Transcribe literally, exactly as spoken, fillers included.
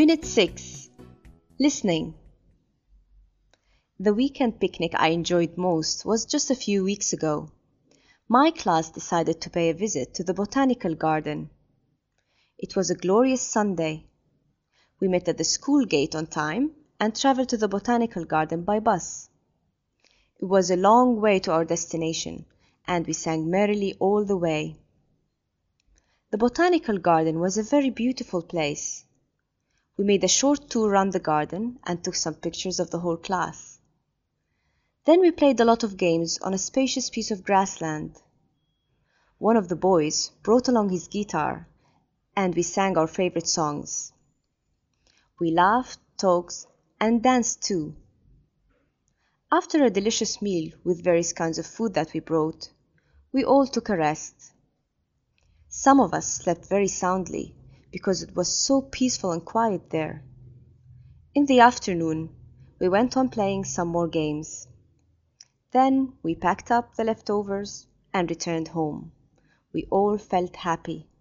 Unit six. Listening. The weekend picnic I enjoyed most was just a few weeks ago. My class decided to pay a visit to the botanical garden. It was a glorious Sunday. We met at the school gate on time and traveled to the botanical garden by bus. It was a long way to our destination, and we sang merrily all the way. The botanical garden was a very beautiful place. We made a short tour around the garden and took some pictures of the whole class. Then we played a lot of games on a spacious piece of grassland. One of the boys brought along his guitar, and we sang our favorite songs. We laughed, talked, and danced too. After a delicious meal with various kinds of food that we brought, we all took a rest. Some of us slept very soundly because it was so peaceful and quiet there. In the afternoon, we went on playing some more games. Then we packed up the leftovers and returned home. We all felt happy.